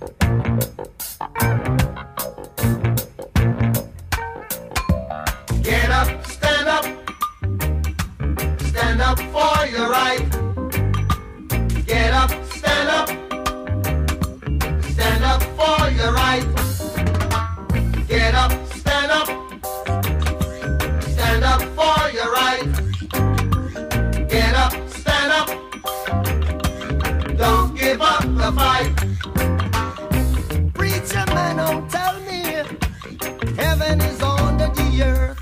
Get up, stand up for your right. Get up, stand up for your right. Get up, stand up for your right. Get up, stand up, don't give up the fight. Preacher man, don't tell me heaven is under the earth.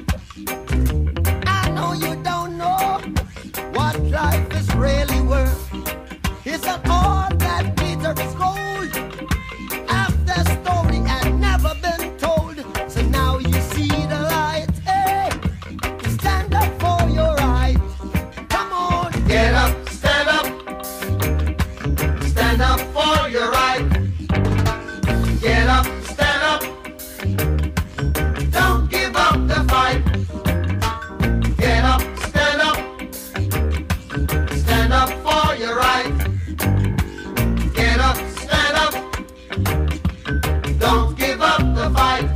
I know you don't know what life is really worth. It's not all that Peter is gold. Half the story had never been told. So now you see the light. Hey, stand up for your right. Come on. Get up, stand up for your right. Get up, stand up, don't give up the fight. Get up, stand up for your right. Get up, stand up, don't give up the fight.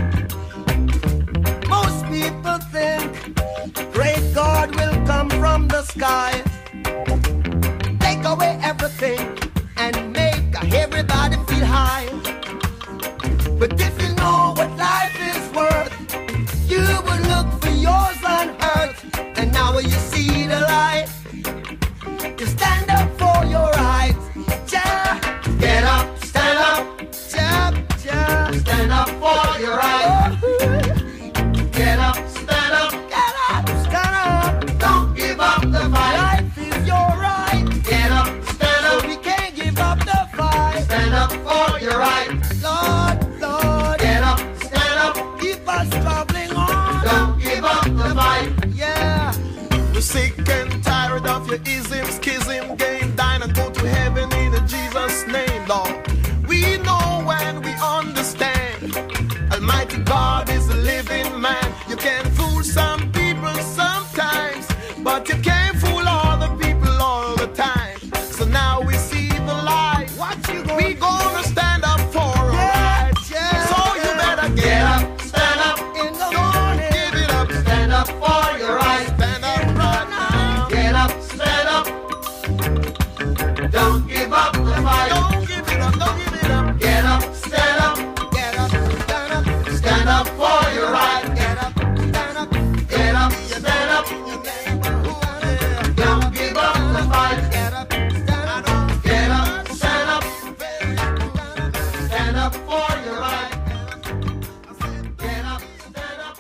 Most people think great God will come from the sky, take away everything and make everybody feel high. But if you know what life is worth, you would look for yours on earth. And now when you see the light, you stand up for your rights. Ja, Get up, stand up, ja, ja. stand up for your right. Get up, stand up, Get up, stand up. don't give up the fight. Life is your right, Get up, stand so up, we can't give up the fight. stand up for your right. Lord, Lord, Get up, stand up, keep us traveling on. don't give up the fight. Yeah. We're sick and tired of your ism, schism, game, dine and go to heaven in Jesus' name, Lord. We know and we understand. Almighty God is a living man. You can fool some people sometimes, but you can't fool all the people all the time. So now we see the light. What you gonna We gonna stand up for our rights. yeah. So you better Get get up. up, stand up, in the Don't morning? give it up. stand up for your right. Stand up right now. Get up, stand up, don't give up the fight. Don't give it up. Don't give it up. Get up, stand up, Get up, stand up, stand up for your right. get up, stand up. Get up, stand up, don't give up the fight. Get up, stand up. Get up, stand up for your right. Get up, stand up.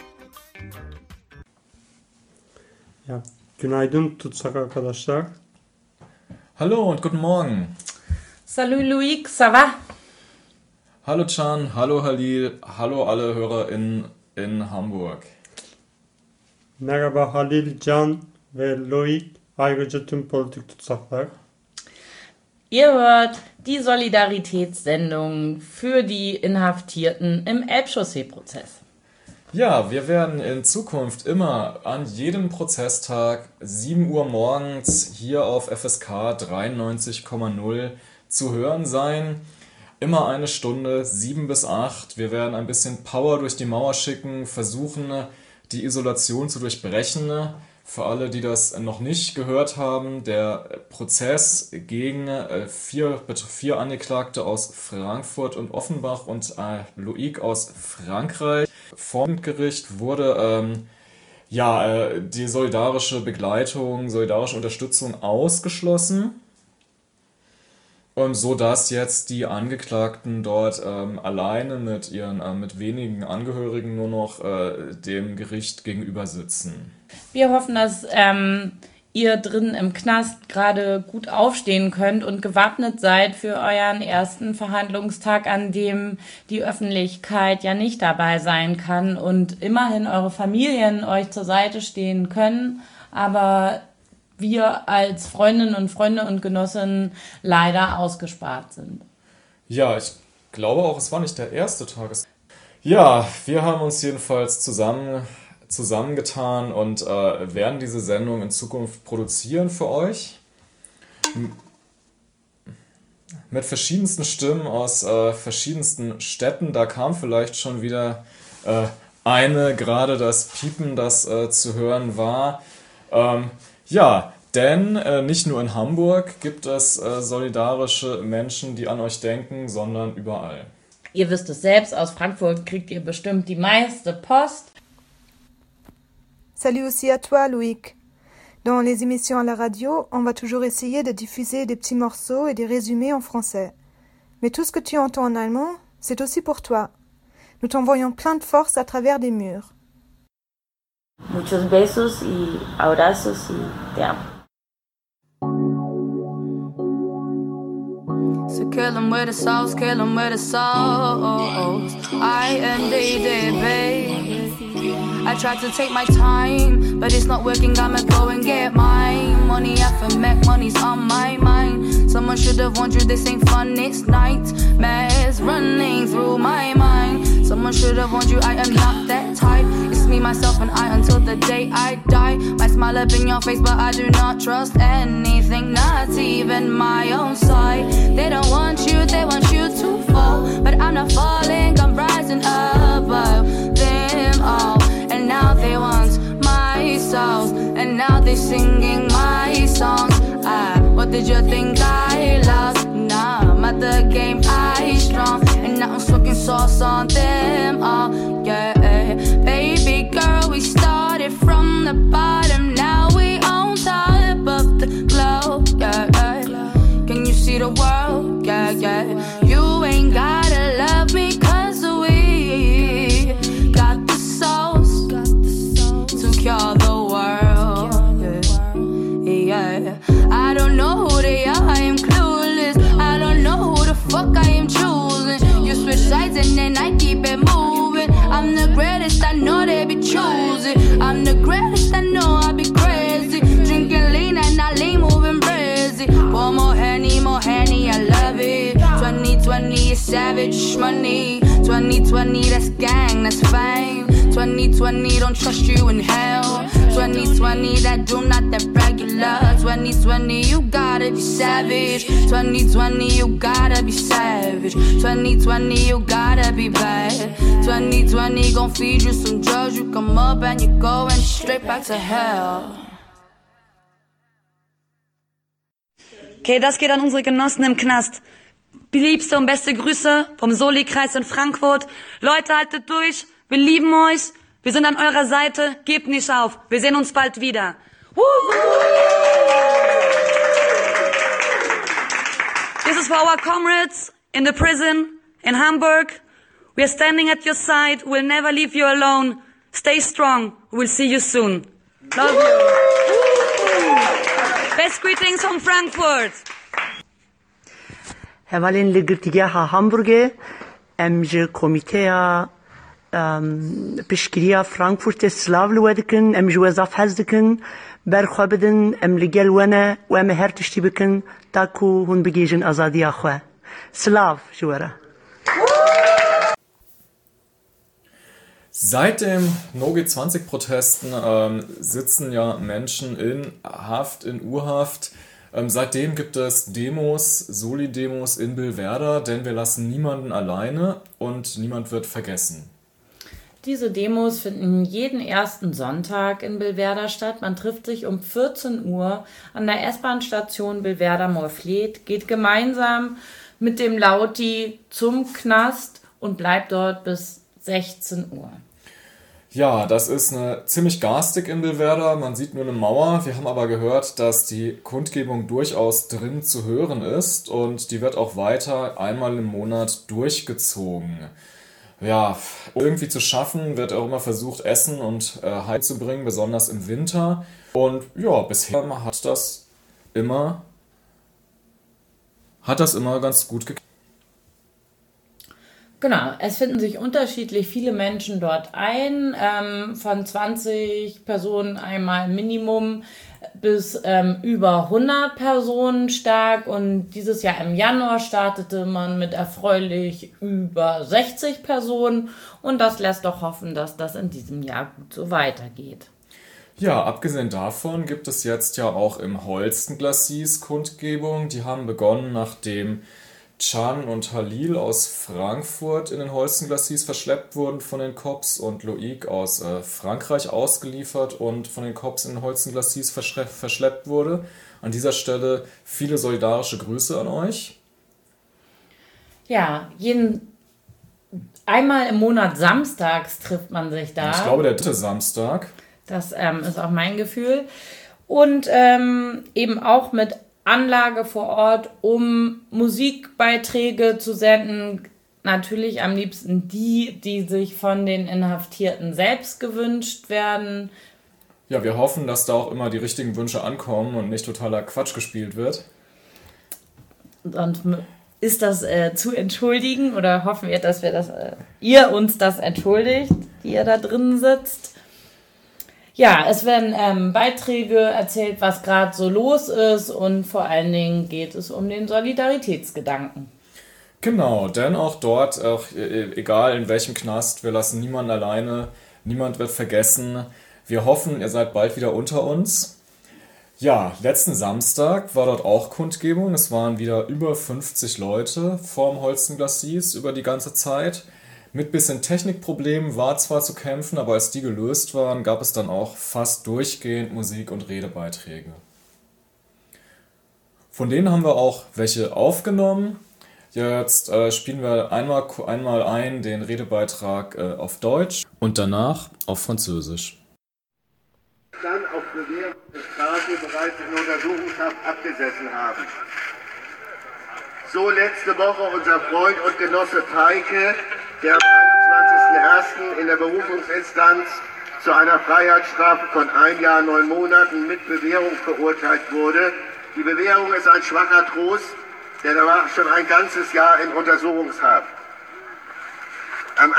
Ya, günaydın tutsak arkadaşlar. Hallo und guten Morgen. Salut Loïc, ça va? Hallo Can, hallo Halil, hallo alle HörerInnen in Hamburg. Merhaba Halil, Can ve Loik, ayrıca tüm politik tutsaklar. Ihr hört die Solidaritätssendung für die Inhaftierten im Elbchaussee-Prozess. Ja, wir werden in Zukunft immer an jedem Prozesstag 7 Uhr morgens hier auf FSK 93,0 zu hören sein. Immer eine Stunde, 7 bis 8. Wir werden ein bisschen Power durch die Mauer schicken, versuchen, die Isolation zu durchbrechen. Für alle, die das noch nicht gehört haben, der Prozess gegen vier Angeklagte aus Frankfurt und Offenbach und Loïc aus Frankreich. Vom Gericht wurde die solidarische Begleitung, solidarische Unterstützung ausgeschlossen. Und so dass jetzt die Angeklagten dort alleine mit mit wenigen Angehörigen nur noch dem Gericht gegenüber sitzen. Wir hoffen, dass ihr drin im Knast gerade gut aufstehen könnt und gewappnet seid für euren ersten Verhandlungstag, an dem die Öffentlichkeit ja nicht dabei sein kann und immerhin eure Familien euch zur Seite stehen können, aber wir als Freundinnen und Freunde und Genossinnen leider ausgespart sind. Ja, ich glaube auch, es war nicht der erste Tag. Ja, wir haben uns jedenfalls zusammengetan und werden diese Sendung in Zukunft produzieren für euch. mit verschiedensten Stimmen aus verschiedensten Städten. Da kam vielleicht schon wieder gerade das Piepen, das zu hören war. Ja, denn nicht nur in Hamburg gibt es solidarische Menschen, die an euch denken, sondern überall. Ihr wisst es selbst, aus Frankfurt kriegt ihr bestimmt die meiste Post. Salut aussi à toi, Loïc. Dans les émissions à la radio, on va toujours essayer de diffuser des petits morceaux et des résumés en français. Mais tout ce que tu entends en allemand, c'est aussi pour toi. Nous t'envoyons plein de force à travers des murs. Muchos besos y abrazos y te amo. So kill 'em with the sauce, kill 'em with the sauce. I-N-D-D, baby. I tried to take my time, but it's not working, I'ma go and get mine. Money I for make, money's on my mind. Someone should have warned you this ain't fun, it's nightmares running through my mind. Someone should have warned you I am not that type. It's me, myself and I until the day I die. Might smile up in your face, but I do not trust anything, not even my own side. They don't want you, they want you to fall, but I'm not falling, I'm rising above them all. And now they want my soul, and now they singing my songs. What did you think I lost? Nah, I'm at the game, I strong, and now I'm smoking sauce on them all. Yeah, baby girl, we started from the bottom, now we on top of the globe. Yeah, can you see the world? Yeah, yeah. You ain't gotta love me 'cause we got the sauce to cure the world. Yeah, yeah. I don't know who they are, I am clueless. I don't know who the fuck I am choosing. You switch sides and then I keep it moving. I'm the greatest, I know they be choosing. I'm the greatest, I know I be crazy. Drinking lean and I lean moving crazy. Pour more Henny, I love it. 2020 is savage money. 2020 that's gang, that's fame. 2020 don't trust you in hell. 2020 that doom, not that regular. 2020 you gotta be savage. 2020 you gotta be savage. 2020 you gotta be bad. 2020 gon' feed you some drugs. You come up and you going straight back to hell. Okay, das geht an unsere Genossen im Knast. Liebste und beste Grüße vom Soli-Kreis in Frankfurt. Leute, haltet durch. Wir lieben euch. Wir sind an eurer Seite. Gebt nicht auf. Wir sehen uns bald wieder. This is for our comrades in the prison in Hamburg. We are standing at your side. We'll never leave you alone. Stay strong. We'll see you soon. Love you. Best greetings from Frankfurt. Hevalin ligirtigaha Hamburg'e emji komiteya pişkiriya Frankfurt'e slavlı wedikin emji wezaf hezdikin berxwebidin em ligel wene ve em her tiştî bikin ta ku hûn bigêjin azadiya xwe. Slav ji were. Seit den No G20-Protesten sitzen ja Menschen in Haft, in Urhaft. Seitdem gibt es Demos, Soli-Demos in Billwerder, denn wir lassen niemanden alleine und niemand wird vergessen. Diese Demos finden jeden ersten Sonntag in Billwerder statt. Man trifft sich um 14 Uhr an der S-Bahn-Station Billwerder-Moorfleet, geht gemeinsam mit dem Lauti zum Knast und bleibt dort bis 16 Uhr. Ja, das ist ziemlich garstig in Billwerder. Man sieht nur eine Mauer. Wir haben aber gehört, dass die Kundgebung durchaus drin zu hören ist und die wird auch weiter einmal im Monat durchgezogen. Ja, irgendwie zu schaffen, wird auch immer versucht, Essen und Heil zu bringen, besonders im Winter. Und ja, bisher hat das immer ganz gut geklappt. Genau, es finden sich unterschiedlich viele Menschen dort ein, von 20 Personen einmal Minimum bis über 100 Personen stark, und dieses Jahr im Januar startete man mit erfreulich über 60 Personen und das lässt doch hoffen, dass das in diesem Jahr gut so weitergeht. Ja, abgesehen davon gibt es jetzt ja auch im Holsten Glacis Kundgebung. Die haben begonnen, nachdem Can und Halil aus Frankfurt in den Holsten Glacis verschleppt wurden von den Cops und Loïc aus Frankreich ausgeliefert und von den Cops in den Holsten Glacis verschleppt wurde. An dieser Stelle viele solidarische Grüße an euch. Ja, einmal im Monat samstags trifft man sich da. Ich glaube, der 3. Samstag. Das ist auch mein Gefühl. Und eben auch mit Anlage vor Ort, um Musikbeiträge zu senden. Natürlich am liebsten die sich von den Inhaftierten selbst gewünscht werden. Ja, wir hoffen, dass da auch immer die richtigen Wünsche ankommen und nicht totaler Quatsch gespielt wird. Und ist das zu entschuldigen oder hoffen wir, dass ihr uns das entschuldigt, die ihr da drin sitzt? Ja, es werden Beiträge erzählt, was gerade so los ist und vor allen Dingen geht es um den Solidaritätsgedanken. Genau, denn auch dort, egal in welchem Knast, wir lassen niemanden alleine, niemand wird vergessen. Wir hoffen, ihr seid bald wieder unter uns. Ja, letzten Samstag war dort auch Kundgebung. Es waren wieder über 50 Leute vorm Holsten Glacis über die ganze Zeit. Mit bisschen Technikproblemen war zwar zu kämpfen, aber als die gelöst waren, gab es dann auch fast durchgehend Musik- und Redebeiträge. Von denen haben wir auch welche aufgenommen. Jetzt spielen wir einmal ein den Redebeitrag auf Deutsch und danach auf Französisch. Dann auf Bewährung der Strafe bereits in Untersuchungshaft abgesessen haben. So letzte Woche unser Freund und Genosse Teike, der am 21.01. in der Berufungsinstanz zu einer Freiheitsstrafe von 1 Jahr 9 Monaten mit Bewährung verurteilt wurde. Die Bewährung ist ein schwacher Trost, denn er war schon ein ganzes Jahr in Untersuchungshaft. Am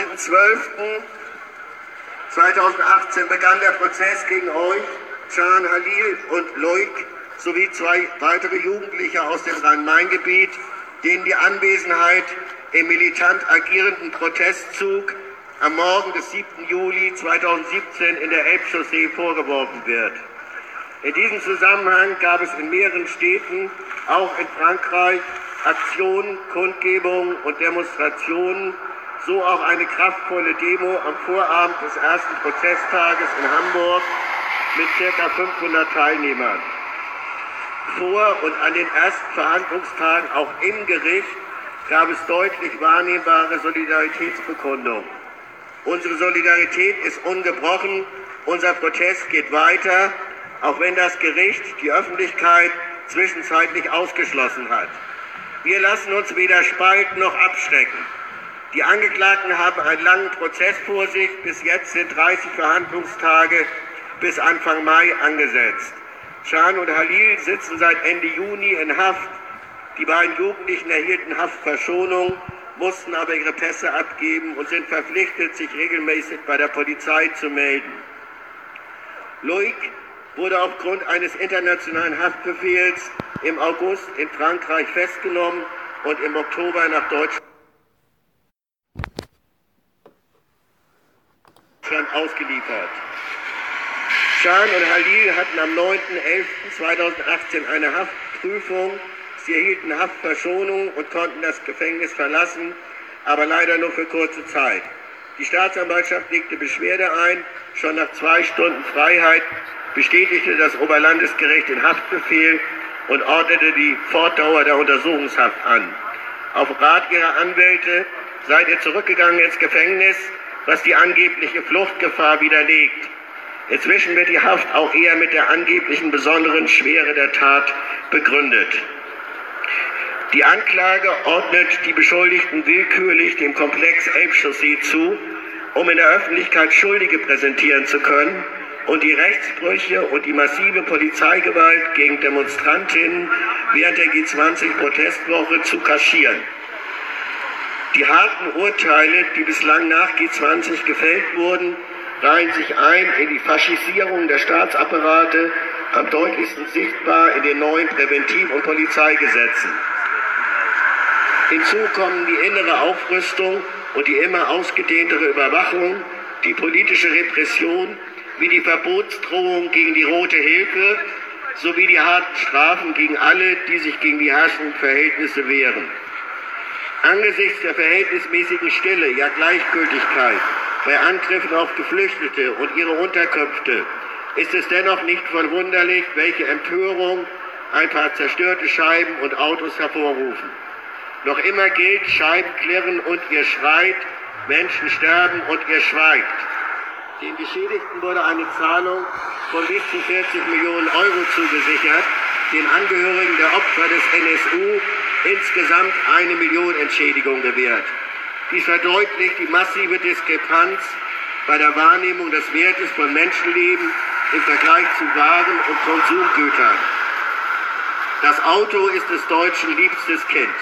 18.12.2018 begann der Prozess gegen euch, Can, Halil und Loïc, sowie 2 weitere Jugendliche aus dem Rhein-Main-Gebiet, denen die Anwesenheit im militant agierenden Protestzug am Morgen des 7. Juli 2017 in der Elbchaussee vorgeworfen wird. In diesem Zusammenhang gab es in mehreren Städten, auch in Frankreich, Aktionen, Kundgebungen und Demonstrationen, so auch eine kraftvolle Demo am Vorabend des ersten Prozesstages in Hamburg mit ca. 500 Teilnehmern. Vor und an den ersten Verhandlungstagen auch im Gericht gab es deutlich wahrnehmbare Solidaritätsbekundungen. Unsere Solidarität ist ungebrochen, unser Protest geht weiter, auch wenn das Gericht die Öffentlichkeit zwischenzeitlich ausgeschlossen hat. Wir lassen uns weder spalten noch abschrecken. Die Angeklagten haben einen langen Prozess vor sich, bis jetzt sind 30 Verhandlungstage bis Anfang Mai angesetzt. Can und Halil sitzen seit Ende Juni in Haft. Die beiden Jugendlichen erhielten Haftverschonung, mussten aber ihre Pässe abgeben und sind verpflichtet, sich regelmäßig bei der Polizei zu melden. Loïc wurde aufgrund eines internationalen Haftbefehls im August in Frankreich festgenommen und im Oktober nach Deutschland ausgeliefert. Can und Halil hatten am 9.11.2018 eine Haftprüfung. Sie erhielten Haftverschonung und konnten das Gefängnis verlassen, aber leider nur für kurze Zeit. Die Staatsanwaltschaft legte Beschwerde ein. Schon nach 2 Stunden Freiheit bestätigte das Oberlandesgericht den Haftbefehl und ordnete die Fortdauer der Untersuchungshaft an. Auf Rat ihrer Anwälte seid ihr zurückgegangen ins Gefängnis, was die angebliche Fluchtgefahr widerlegt. Inzwischen wird die Haft auch eher mit der angeblichen besonderen Schwere der Tat begründet. Die Anklage ordnet die Beschuldigten willkürlich dem Komplex Elbchaussee zu, um in der Öffentlichkeit Schuldige präsentieren zu können und die Rechtsbrüche und die massive Polizeigewalt gegen Demonstrantinnen während der G20-Protestwoche zu kaschieren. Die harten Urteile, die bislang nach G20 gefällt wurden, reihen sich ein in die Faschisierung der Staatsapparate, am deutlichsten sichtbar in den neuen Präventiv- und Polizeigesetzen. Hinzu kommen die innere Aufrüstung und die immer ausgedehntere Überwachung, die politische Repression wie die Verbotsdrohung gegen die Rote Hilfe sowie die harten Strafen gegen alle, die sich gegen die herrschenden Verhältnisse wehren. Angesichts der verhältnismäßigen Stille, ja Gleichgültigkeit bei Angriffen auf Geflüchtete und ihre Unterkünfte ist es dennoch nicht verwunderlich, welche Empörung ein paar zerstörte Scheiben und Autos hervorrufen. Noch immer gilt, Scheiben klirren und ihr schreit, Menschen sterben und ihr schweigt. Den Geschädigten wurde eine Zahlung von bis zu 40 Millionen Euro zugesichert, den Angehörigen der Opfer des NSU insgesamt 1 Million Entschädigung gewährt. Dies verdeutlicht die massive Diskrepanz bei der Wahrnehmung des Wertes von Menschenleben im Vergleich zu Waren und Konsumgütern. Das Auto ist des Deutschen liebstes Kind.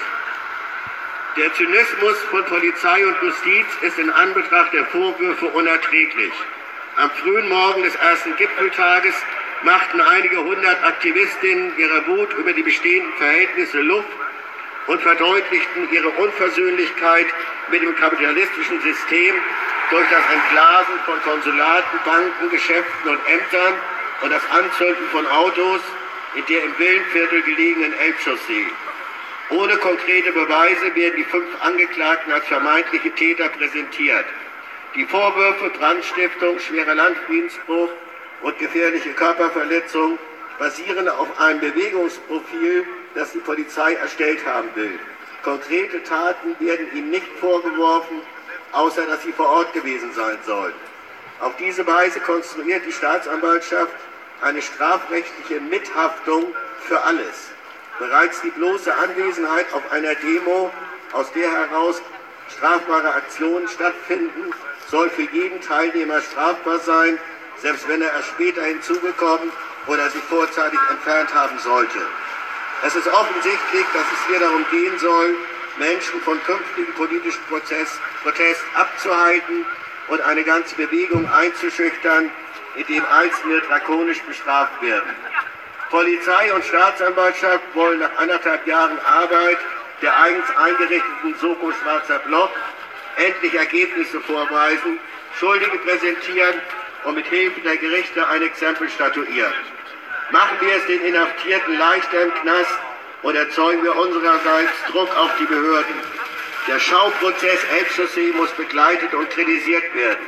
Der Zynismus von Polizei und Justiz ist in Anbetracht der Vorwürfe unerträglich. Am frühen Morgen des ersten Gipfeltages machten einige hundert Aktivistinnen ihrer Wut über die bestehenden Verhältnisse Luft und verdeutlichten ihre Unversöhnlichkeit mit dem kapitalistischen System durch das Entglasen von Konsulaten, Banken, Geschäften und Ämtern und das Anzünden von Autos in der im Villenviertel gelegenen Elbchaussee. Ohne konkrete Beweise werden die 5 Angeklagten als vermeintliche Täter präsentiert. Die Vorwürfe Brandstiftung, schwerer Landfriedensbruch und gefährliche Körperverletzung basieren auf einem Bewegungsprofil, das die Polizei erstellt haben will. Konkrete Taten werden ihnen nicht vorgeworfen, außer dass sie vor Ort gewesen sein sollen. Auf diese Weise konstruiert die Staatsanwaltschaft eine strafrechtliche Mithaftung für alles. Bereits die bloße Anwesenheit auf einer Demo, aus der heraus strafbare Aktionen stattfinden, soll für jeden Teilnehmer strafbar sein, selbst wenn er erst später hinzugekommen oder sich vorzeitig entfernt haben sollte. Es ist offensichtlich, dass es hier darum gehen soll, Menschen von künftigem politischen Protest abzuhalten und eine ganze Bewegung einzuschüchtern, indem Einzelne drakonisch bestraft werden. Polizei und Staatsanwaltschaft wollen nach 1,5 Jahren Arbeit der eigens eingerichteten Soko Schwarzer Block endlich Ergebnisse vorweisen, Schuldige präsentieren und mit Hilfe der Gerichte ein Exempel statuieren. Machen wir es den Inhaftierten leichter im Knast und erzeugen wir unsererseits Druck auf die Behörden. Der Schauprozess Elbchaussee muss begleitet und kritisiert werden.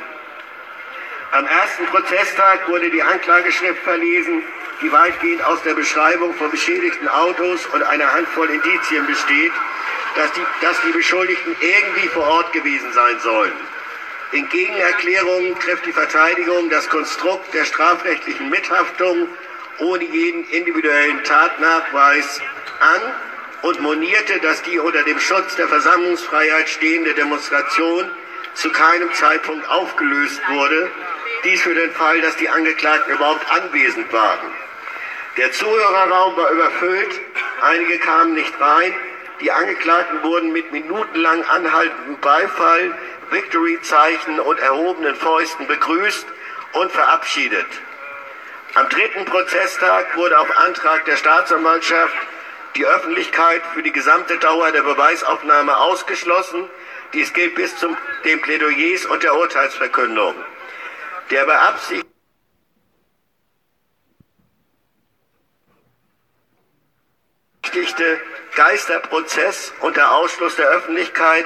Am ersten Prozesstag wurde die Anklageschrift verlesen, die weitgehend aus der Beschreibung von beschädigten Autos und einer Handvoll Indizien besteht, dass die Beschuldigten irgendwie vor Ort gewesen sein sollen. In Gegenerklärungen trifft die Verteidigung das Konstrukt der strafrechtlichen Mithaftung ohne jeden individuellen Tatnachweis an und monierte, dass die unter dem Schutz der Versammlungsfreiheit stehende Demonstration zu keinem Zeitpunkt aufgelöst wurde, dies für den Fall, dass die Angeklagten überhaupt anwesend waren. Der Zuhörerraum war überfüllt, einige kamen nicht rein, die Angeklagten wurden mit minutenlang anhaltendem Beifall, Victory-Zeichen und erhobenen Fäusten begrüßt und verabschiedet. Am dritten Prozesstag wurde auf Antrag der Staatsanwaltschaft die Öffentlichkeit für die gesamte Dauer der Beweisaufnahme ausgeschlossen. Dies gilt bis zu den Plädoyers und der Urteilsverkündung. Der beabsichtigte Geisterprozess und der Ausschluss der Öffentlichkeit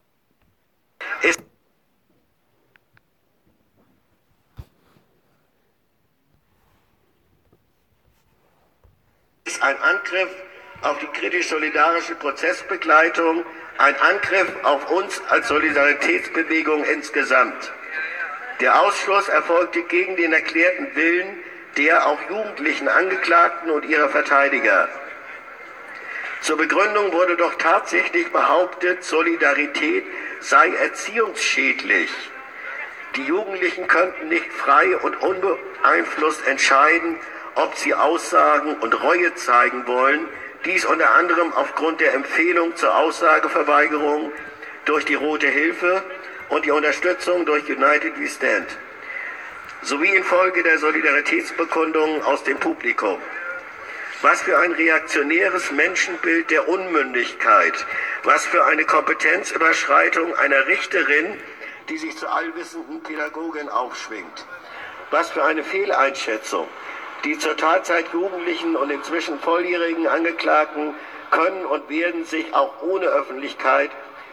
ist ein Angriff auf die kritisch-solidarische Prozessbegleitung, ein Angriff auf uns als Solidaritätsbewegung insgesamt. Der Ausschluss erfolgte gegen den erklärten Willen der auch jugendlichen Angeklagten und ihrer Verteidiger. Zur Begründung wurde doch tatsächlich behauptet, Solidarität sei erziehungsschädlich. Die Jugendlichen könnten nicht frei und unbeeinflusst entscheiden, ob sie Aussagen und Reue zeigen wollen, dies unter anderem aufgrund der Empfehlung zur Aussageverweigerung durch die Rote Hilfe und die Unterstützung durch United We Stand, sowie infolge der Solidaritätsbekundungen aus dem Publikum. Was für ein reaktionäres Menschenbild der Unmündigkeit, was für eine Kompetenzüberschreitung einer Richterin, die sich zur allwissenden Pädagogin aufschwingt. Was für eine Fehleinschätzung. Die zur Tatzeit Jugendlichen und inzwischen volljährigen Angeklagten können und werden sich auch ohne Öffentlichkeit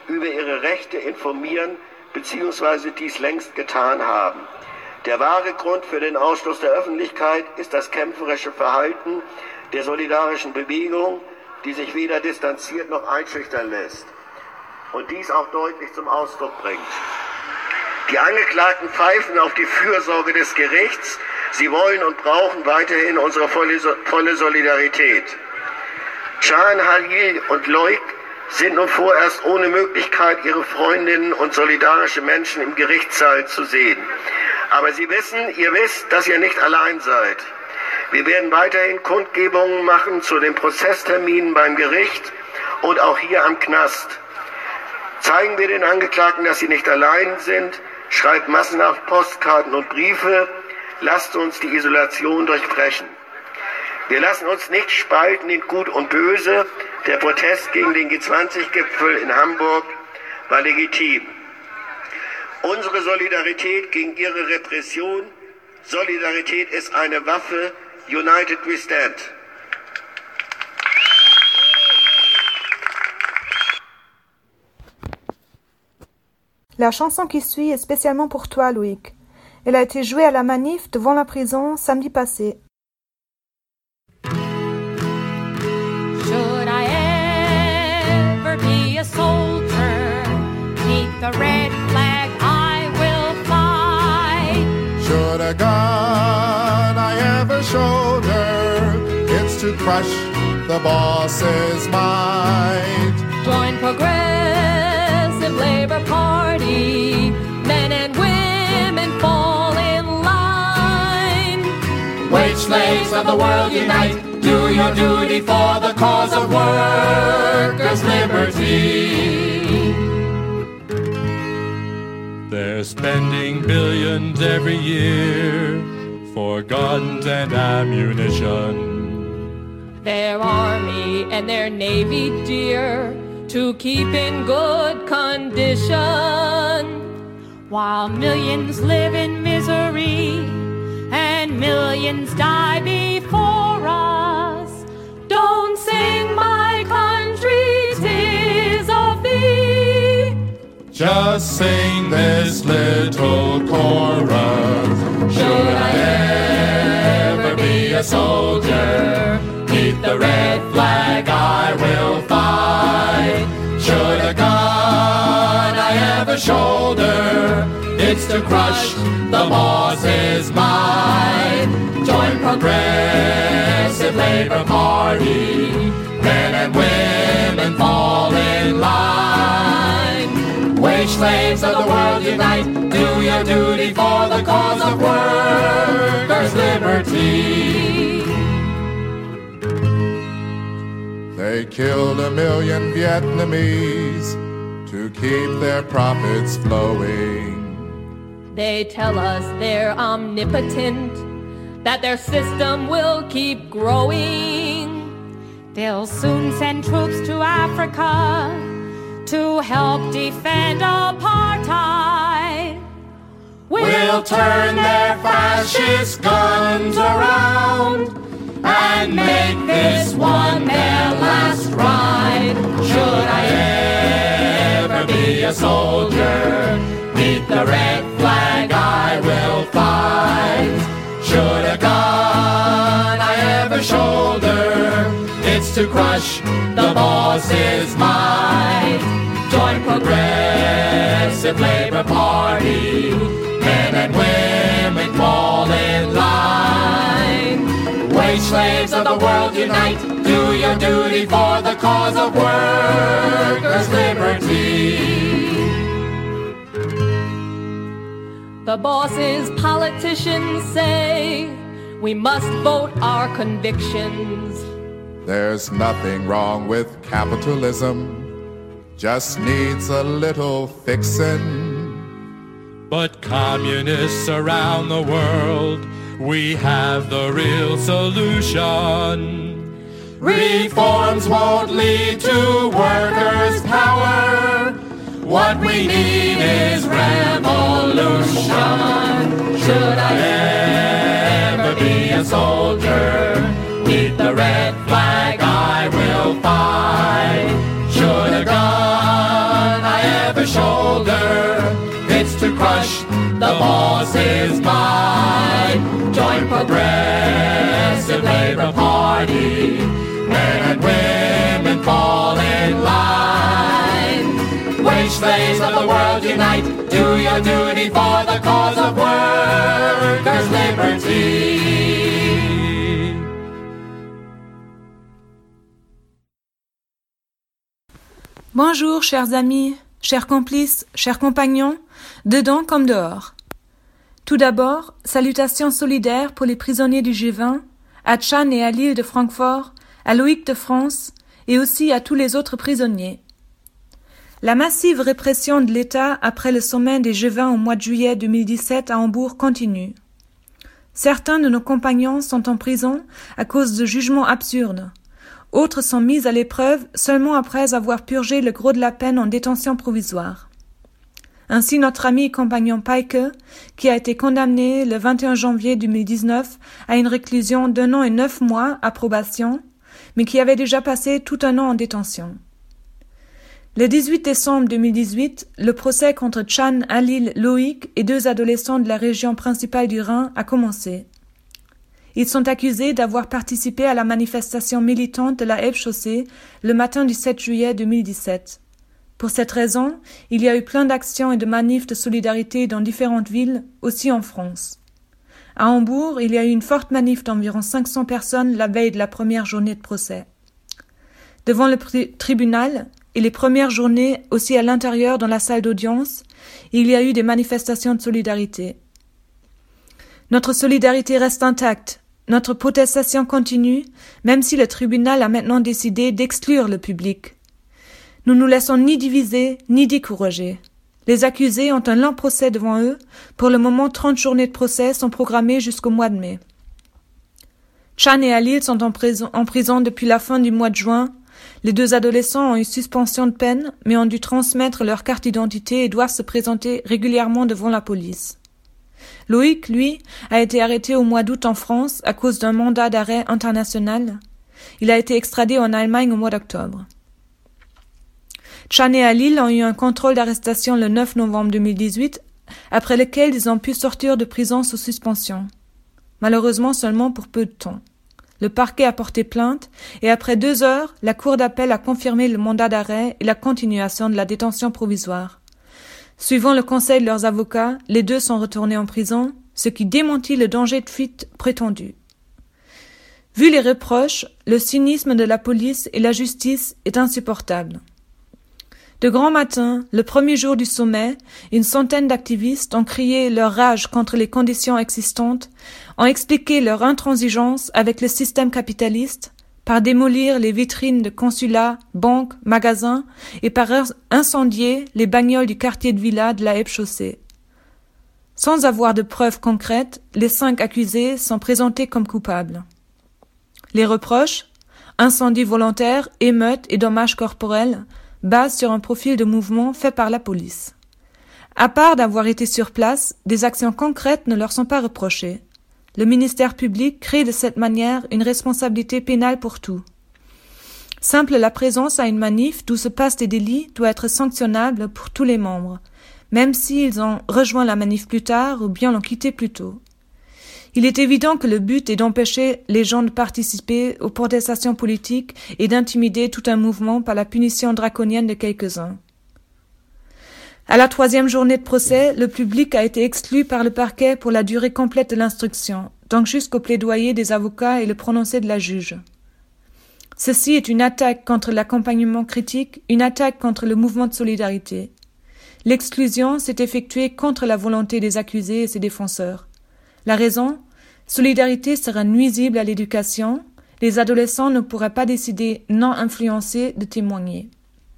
über ihre Rechte informieren bzw. dies längst getan haben. Der wahre Grund für den Ausschluss der Öffentlichkeit ist das kämpferische Verhalten der solidarischen Bewegung, die sich weder distanziert noch einschüchtern lässt und dies auch deutlich zum Ausdruck bringt. Die Angeklagten pfeifen auf die Fürsorge des Gerichts. Sie wollen und brauchen weiterhin unsere volle Solidarität. Can, Halil und Loik sind nun vorerst ohne Möglichkeit, ihre Freundinnen und solidarische Menschen im Gerichtssaal zu sehen. Aber ihr wisst, dass ihr nicht allein seid. Wir werden weiterhin Kundgebungen machen zu den Prozessterminen beim Gericht und auch hier am Knast. Zeigen wir den Angeklagten, dass sie nicht allein sind. Schreibt massenhaft Postkarten und Briefe. Lasst uns die Isolation durchbrechen. Wir lassen uns nicht spalten in Gut und Böse. Der Protest gegen den G20-Gipfel in Hamburg war legitim. Unsere Solidarität gegen ihre Repression. Solidarität ist eine Waffe. United we stand. La chanson qui suit est spécialement pour toi, Loïc. Elle a été jouée à la manif devant la prison samedi passé. Should I ever be a soldier, neath the red flag I will fight. Should a gun I ever shoulder, it's to crush the boss's might. Join Progressive Labor Party, men and women fall in line. Wage slaves of the world unite, do your duty for the cause of workers' liberty. They're spending billions every year for guns and ammunition. Their army and their navy dear to keep in good condition, while millions live in misery and millions die before us. Don't sing my country, 'tis of thee. Just sing this little chorus. Should I ever be a soldier, neath the red flag I will fight. Should a gun I ever shoulder, it's to crush the boss's might. Join Progressive Labor Party, men and women fall in line. Wage slaves of the world unite, do your duty for the cause of workers' liberty. They killed 1 million Vietnamese to keep their profits flowing. They tell us they're omnipotent, that their system will keep growing. They'll soon send troops to Africa to help defend apartheid. We'll turn their fascist guns around and make this one their last ride. Should I ever be a soldier, neath the red flag I will fight. Should a gun I ever shoulder, it's to crush the boss's might. Join Progressive Labor Party, men and women fall in line. Wage slaves of the world unite, do your duty for the cause of workers' liberty. The bosses, politicians say we must vote our convictions. There's nothing wrong with capitalism, just needs a little fixin'. But communists around the world, we have the real solution. Reforms won't lead to workers' power. What we need is revolution. Should I ever be a soldier, neath the red flag I will fight. Should a gun I shoulder. It's to crush the boss's mind. Join Progressive Labor Party. Men and women fall in line. Wage slaves of the world unite. Do your duty for the cause of workers' liberty. Bonjour, chers amis, chers complices, chers compagnons, dedans comme dehors. Tout d'abord, salutations solidaires pour les prisonniers du G20, à Chan et à l'île de Francfort, à Loïc de France et aussi à tous les autres prisonniers. La massive répression de l'État après le sommet des G20 au mois de juillet 2017 à Hambourg continue. Certains de nos compagnons sont en prison à cause de jugements absurdes. Autres sont mis à l'épreuve seulement après avoir purgé le gros de la peine en détention provisoire. Ainsi notre ami et compagnon Paike, qui a été condamné le 21 janvier 2019 à une réclusion d'1 an et 9 mois à probation, mais qui avait déjà passé tout un an en détention. Le 18 décembre 2018, le procès contre Chan, Halil, Loïc et 2 adolescents de la région principale du Rhin a commencé. Ils sont accusés d'avoir participé à la manifestation militante de la Elbchaussee le matin du 7 juillet 2017. Pour cette raison, il y a eu plein d'actions et de manifs de solidarité dans différentes villes, aussi en France. À Hambourg, il y a eu une forte manif d'environ 500 personnes la veille de la première journée de procès. Devant le tribunal, et les premières journées aussi à l'intérieur dans la salle d'audience, il y a eu des manifestations de solidarité. Notre solidarité reste intacte. Notre protestation continue, même si le tribunal a maintenant décidé d'exclure le public. Nous nous laissons ni diviser, ni décourager. Les accusés ont un lent procès devant eux. Pour le moment, 30 journées de procès sont programmées jusqu'au mois de mai. Chan et Halil sont en prison depuis la fin du mois de juin. Les 2 adolescents ont eu suspension de peine, mais ont dû transmettre leur carte d'identité et doivent se présenter régulièrement devant la police. Loïc, lui, a été arrêté au mois d'août en France à cause d'un mandat d'arrêt international. Il a été extradé en Allemagne au mois d'octobre. Chan et Halil ont eu un contrôle d'arrestation le 9 novembre 2018, après lequel ils ont pu sortir de prison sous suspension. Malheureusement seulement pour peu de temps. Le parquet a porté plainte et après 2 heures, la cour d'appel a confirmé le mandat d'arrêt et la continuation de la détention provisoire. Suivant le conseil de leurs avocats, les 2 sont retournés en prison, ce qui démentit le danger de fuite prétendu. Vu les reproches, le cynisme de la police et la justice est insupportable. De grand matin, le premier jour du sommet, une centaine d'activistes ont crié leur rage contre les conditions existantes, ont expliqué leur intransigeance avec le système capitaliste, par démolir les vitrines de consulats, banques, magasins et par incendier les bagnoles du quartier de villa de la Elbchaussee. Sans avoir de preuves concrètes, les 5 accusés sont présentés comme coupables. Les reproches, incendie volontaire, émeutes et dommages corporels, basent sur un profil de mouvement fait par la police. À part d'avoir été sur place, des actions concrètes ne leur sont pas reprochées. Le ministère public crée de cette manière une responsabilité pénale pour tout. Simple la présence à une manif d'où se passent des délits doit être sanctionnable pour tous les membres, même s'ils ont rejoint la manif plus tard ou bien l'ont quitté plus tôt. Il est évident que le but est d'empêcher les gens de participer aux protestations politiques et d'intimider tout un mouvement par la punition draconienne de quelques-uns. À la 3e journée de procès, le public a été exclu par le parquet pour la durée complète de l'instruction, donc jusqu'au plaidoyer des avocats et le prononcé de la juge. Ceci est une attaque contre l'accompagnement critique, une attaque contre le mouvement de solidarité. L'exclusion s'est effectuée contre la volonté des accusés et ses défenseurs. La raison ? Solidarité sera nuisible à l'éducation, les adolescents ne pourraient pas décider non influencés de témoigner.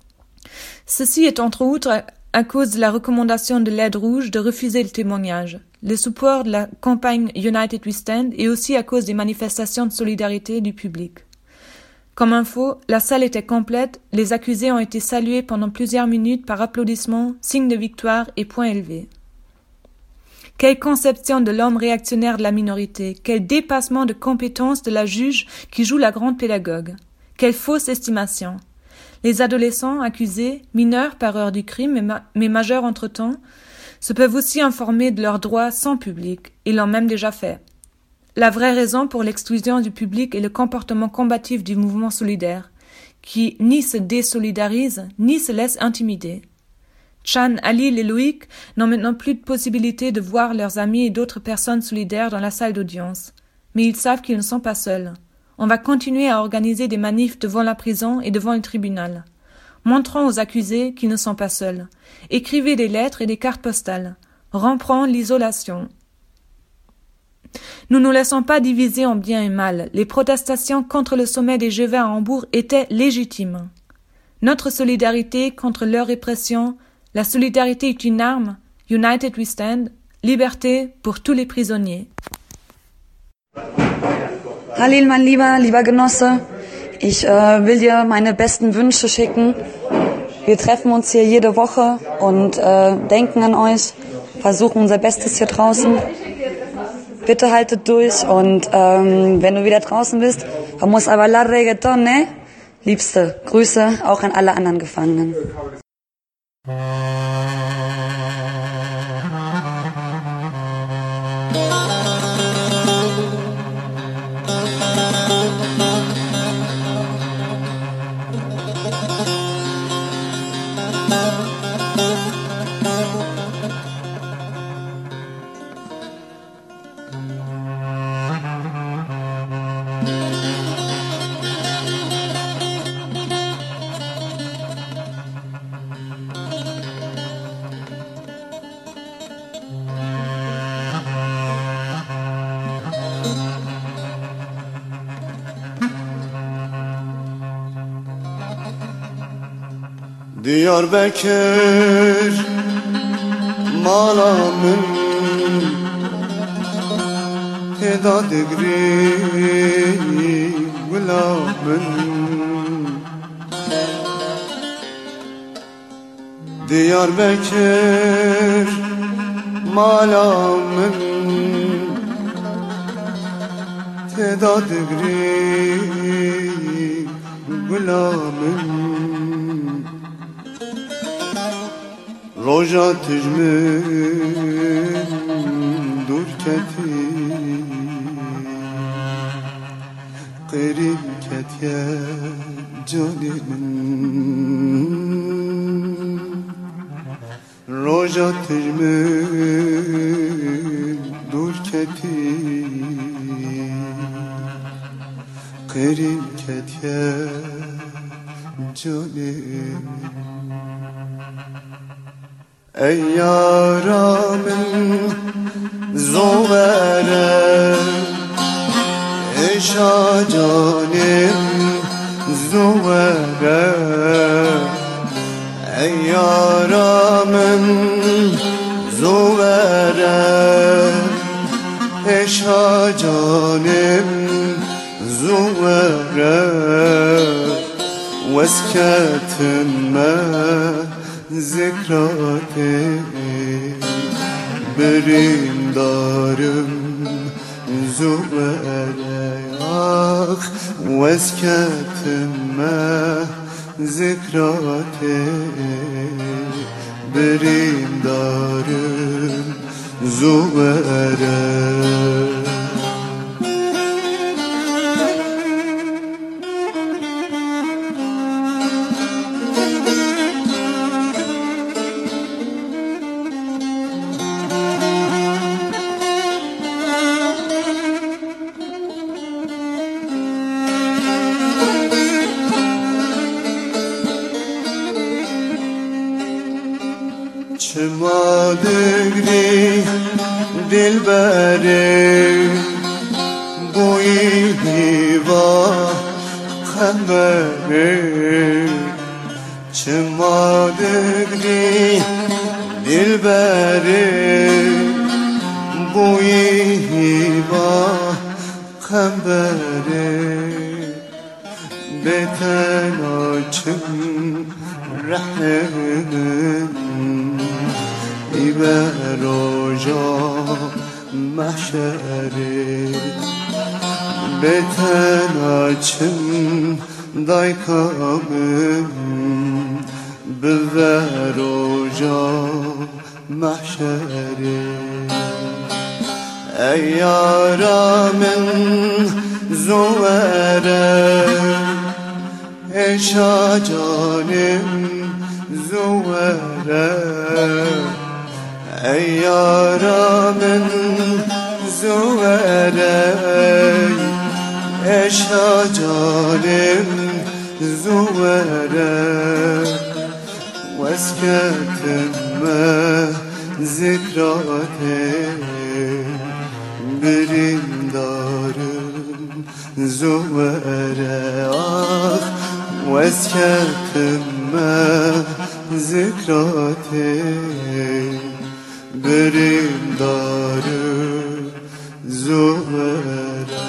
Ceci est entre autres à cause de la recommandation de l'Aide rouge de refuser le témoignage, le support de la campagne United We Stand et aussi à cause des manifestations de solidarité du public. Comme info, la salle était complète, les accusés ont été salués pendant plusieurs minutes par applaudissements, signes de victoire et poings élevés. Quelle conception de l'homme réactionnaire de la minorité, quel dépassement de compétences de la juge qui joue la grande pédagogue. Quelle fausse estimation. Les adolescents accusés, mineurs par heure du crime mais majeurs entre-temps, se peuvent aussi informer de leurs droits sans public, ils l'ont même déjà fait. La vraie raison pour l'exclusion du public est le comportement combatif du mouvement solidaire, qui ni se désolidarise, ni se laisse intimider. Chan, Halil et Loïc n'ont maintenant plus de possibilité de voir leurs amis et d'autres personnes solidaires dans la salle d'audience. Mais ils savent qu'ils ne sont pas seuls. On va continuer à organiser des manifs devant la prison et devant le tribunal. Montrons aux accusés qu'ils ne sont pas seuls. Écrivez des lettres et des cartes postales. Rompons l'isolation. Nous ne nous laissons pas diviser en bien et mal. Les protestations contre le sommet des G20 à Hambourg étaient légitimes. Notre solidarité contre leur répression, la solidarité est une arme. United we stand. Liberté pour tous les prisonniers. Halil, mein lieber Genosse, ich will dir meine besten Wünsche schicken. Wir treffen uns hier jede Woche und denken an euch, versuchen unser Bestes hier draußen. Bitte haltet durch und wenn du wieder draußen bist, vamos a bailar reggaeton, ne? Liebste Grüße auch an alle anderen Gefangenen. Diyarbakır malamın Heda digri gulamın Diyarbakır malamın Heda digri gulamın Roja tijmin durketi Qirib ketye canimin Roja tijmin durketi Qirib ketye canimin Ey yaramın zuvere Eşa canim zuvere Ey yaramın zuvere Eşa canim zuvere Vesketime zikrate berim darım zuvere ah vesketime zikrate berim darım zuvere Çimadegri dilberi boyi va khamberi Çimadegri dilberi boyi va khamberi Beten açım rahmin Roja mahşeri Beten açım دایکامم ببر و جا محشره ای یارم زوره اشا جانم زوره ای یارم زوره اشا جانم زوره واسكتم ذكراتي بریم دارم زوره واسكتم ذكراتي بریم دارم زوره.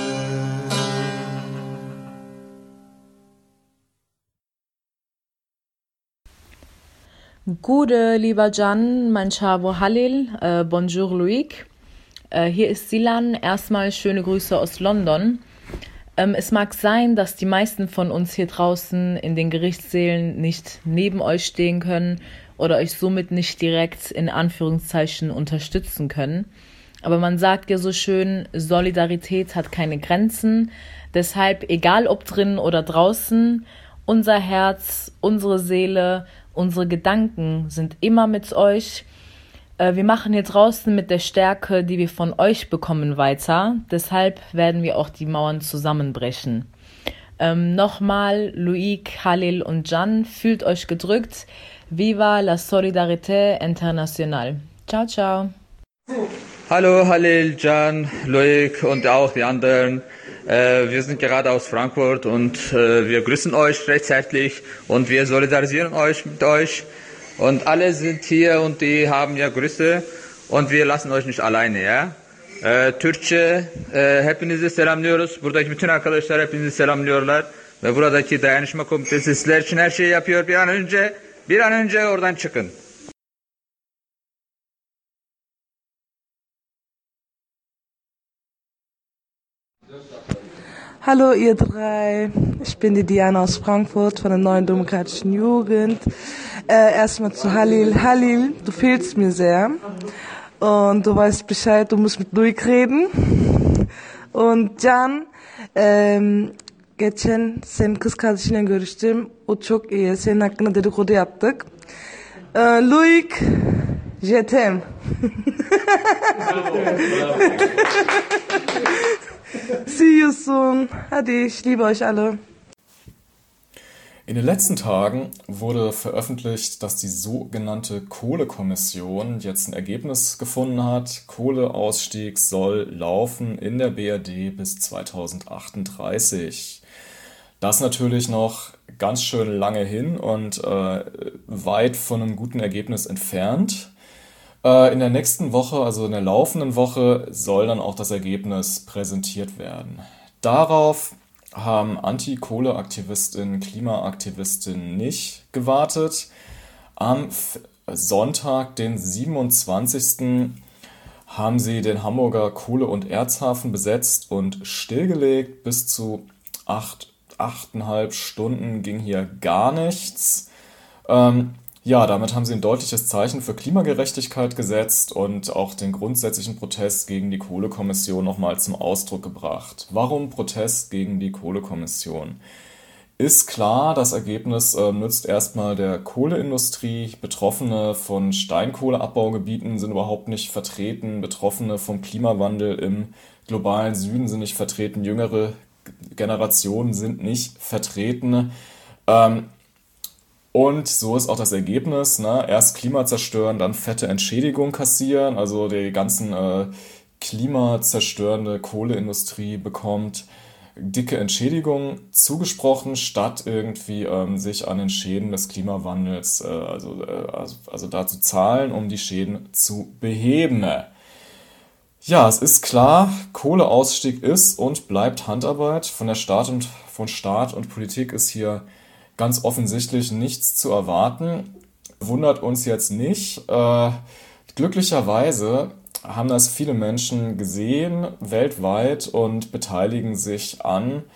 Gute, lieber Can, mein Chavo Halil, bonjour Loïc. Hier ist Silan, erstmal schöne Grüße aus London. Es mag sein, dass die meisten von uns hier draußen in den Gerichtssälen nicht neben euch stehen können oder euch somit nicht direkt in Anführungszeichen unterstützen können. Aber man sagt ja so schön, Solidarität hat keine Grenzen. Deshalb, egal ob drinnen oder draußen, unser Herz, unsere Seele, unsere Gedanken sind immer mit euch. Wir machen hier draußen mit der Stärke, die wir von euch bekommen, weiter. Deshalb werden wir auch die Mauern zusammenbrechen. Nochmal, Loïc, Halil und Can, fühlt euch gedrückt. Viva la Solidarité Internationale. Ciao, ciao. Hallo Halil, Can, Loïc und auch die anderen. Wir sind gerade aus Frankfurt und wir grüßen euch rechtzeitig und wir solidarisieren euch mit euch. Und alle sind hier und die haben ja Grüße und wir lassen euch nicht alleine, ya. Türkçe, hepinizi selamlıyoruz. Buradaki bütün arkadaşlar hepinizi selamlıyorlar. Ve buradaki dayanışma komitesi sizler için her şeyi yapıyor. Bir an önce oradan çıkın. Hallo ihr drei, ich bin die Diana aus Frankfurt von der Neuen Demokratischen Jugend. Erstmal zu Halil. Halil, du fehlst mir sehr und du weißt Bescheid, du musst mit Loïc reden. Und Can, geçen senin kız kardeşinle görüştüm, o çok iyi, senin hakkında dedikodu yaptık. Loïc, je t'aime. See you soon. Ade, ich liebe euch alle. In den letzten Tagen wurde veröffentlicht, dass die sogenannte Kohlekommission jetzt ein Ergebnis gefunden hat. Kohleausstieg soll laufen in der BRD bis 2038. Das ist natürlich noch ganz schön lange hin und weit von einem guten Ergebnis entfernt. In der nächsten Woche, also in der laufenden Woche, soll dann auch das Ergebnis präsentiert werden. Darauf haben Anti-Kohle-Aktivistinnen, Klimaaktivistinnen nicht gewartet. Am Sonntag, den 27. haben sie den Hamburger Kohle- und Erzhafen besetzt und stillgelegt. Bis zu 8,5 Stunden ging hier gar nichts. Ja, damit haben sie ein deutliches Zeichen für Klimagerechtigkeit gesetzt und auch den grundsätzlichen Protest gegen die Kohlekommission nochmal zum Ausdruck gebracht. Warum Protest gegen die Kohlekommission? Ist klar, das Ergebnis nützt erstmal der Kohleindustrie. Betroffene von Steinkohleabbaugebieten sind überhaupt nicht vertreten. Betroffene vom Klimawandel im globalen Süden sind nicht vertreten. Jüngere Generationen sind nicht vertreten. Und so ist auch das Ergebnis, ne? Erst Klima zerstören, dann fette Entschädigung kassieren. Also die ganzen klimazerstörende Kohleindustrie bekommt dicke Entschädigung zugesprochen, statt irgendwie sich an den Schäden des Klimawandels also da zu zahlen, um die Schäden zu beheben. Ja, es ist klar, Kohleausstieg ist und bleibt Handarbeit. Von Staat und Politik ist hier ganz offensichtlich nichts zu erwarten. Wundert uns jetzt nicht. Glücklicherweise haben das viele Menschen gesehen, weltweit, und beteiligen sich an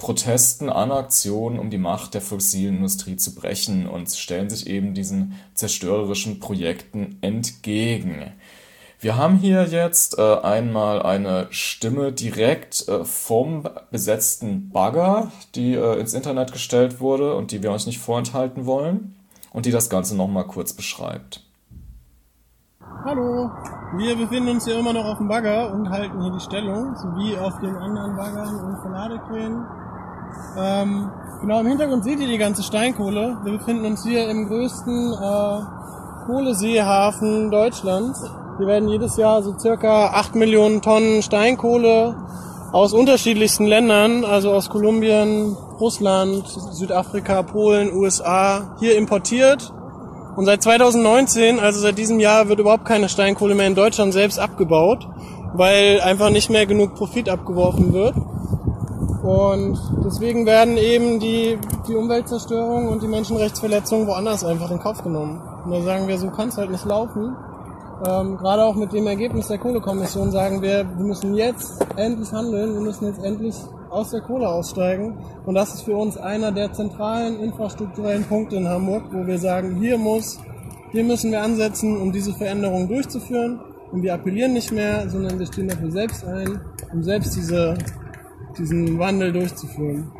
Protesten an Aktionen, um die Macht der fossilen Industrie zu brechen und stellen sich eben diesen zerstörerischen Projekten entgegen. Wir haben hier jetzt einmal eine Stimme direkt vom besetzten Bagger, die ins Internet gestellt wurde und die wir euch nicht vorenthalten wollen und die das Ganze nochmal kurz beschreibt. Hallo, wir befinden uns hier immer noch auf dem Bagger und halten hier die Stellung, sowie auf den anderen Baggern und Verladekränen. Genau im Hintergrund seht ihr die ganze Steinkohle. Wir befinden uns hier im größten Kohleseehafen Deutschlands. Hier werden jedes Jahr so circa 8 Millionen Tonnen Steinkohle aus unterschiedlichsten Ländern, also aus Kolumbien, Russland, Südafrika, Polen, USA, hier importiert. Und seit 2019, also seit diesem Jahr, wird überhaupt keine Steinkohle mehr in Deutschland selbst abgebaut, weil einfach nicht mehr genug Profit abgeworfen wird. Und deswegen werden eben die Umweltzerstörung und die Menschenrechtsverletzungen woanders einfach in Kauf genommen. Und da sagen wir, so kann es halt nicht laufen. Gerade auch mit dem Ergebnis der Kohlekommission sagen wir müssen jetzt endlich handeln, wir müssen jetzt endlich aus der Kohle aussteigen. Und das ist für uns einer der zentralen infrastrukturellen Punkte in Hamburg, wo wir sagen, hier müssen wir ansetzen, um diese Veränderung durchzuführen. Und wir appellieren nicht mehr, sondern wir stehen dafür selbst ein, um selbst diesen Wandel durchzuführen.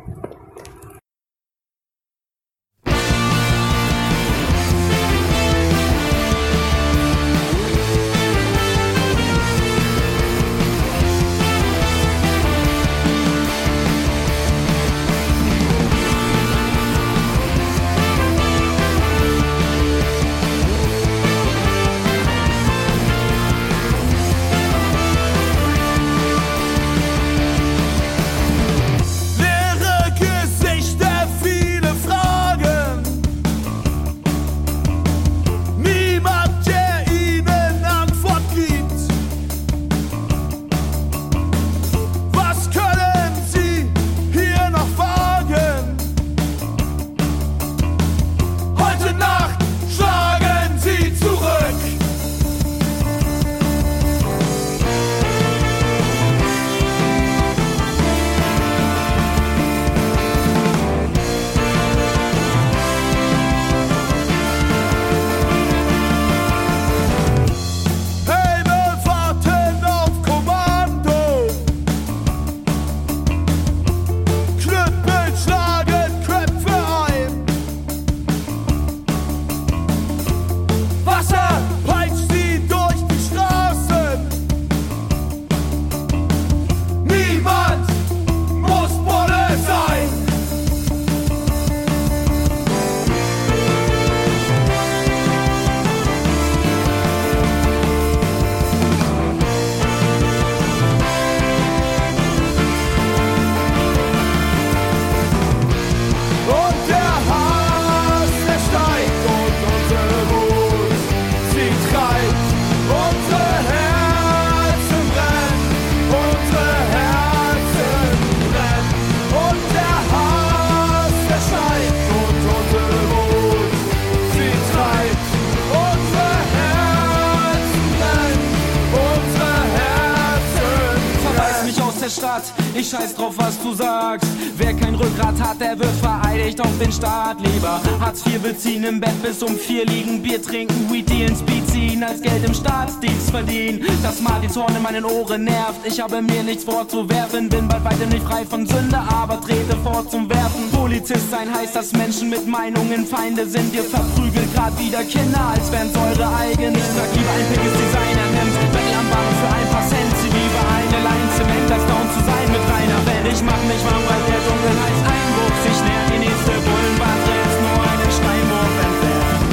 Ich scheiß drauf, was du sagst. Wer kein Rückgrat hat, der wird vereidigt auf den Staat. Lieber Hartz IV beziehen, im Bett bis um 4 liegen, Bier trinken, Weed dealen, Speed ziehen, als Geld im Staatsdienst verdienen. Das Martinshorn in meinen Ohren nervt. Ich habe mir nichts vorzuwerfen, bin bald weitem nicht frei von Sünde, aber trete vor zum Werfen. Polizist sein heißt, dass Menschen mit Meinungen Feinde sind. Ihr verprügelt grad wieder Kinder, als wären's eure eigenen. Ich trag lieber ein pickes Designer, nimmt Bettel am Bahnhof für ein paar Cent. Sie lieber eine Line Zement, als down zu sein mit reiner Welt. Ich mach mich warm, weil der Dunkelheitseinbruch sich nähert. Die nächste Bullenbande ist nur einen Steinwurf entfernt.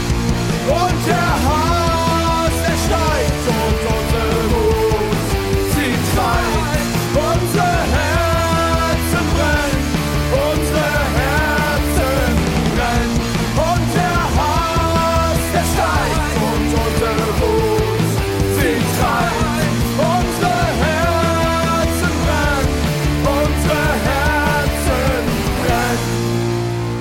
Und der Hass, der steigt und unsere Wut, sie treibt. Unsere Herzen brennen, unsere Herzen brennen. Und der Hass, der steigt und unsere Wut, sie treibt. Unsere Herzen brennen, unsere Herzen brennen.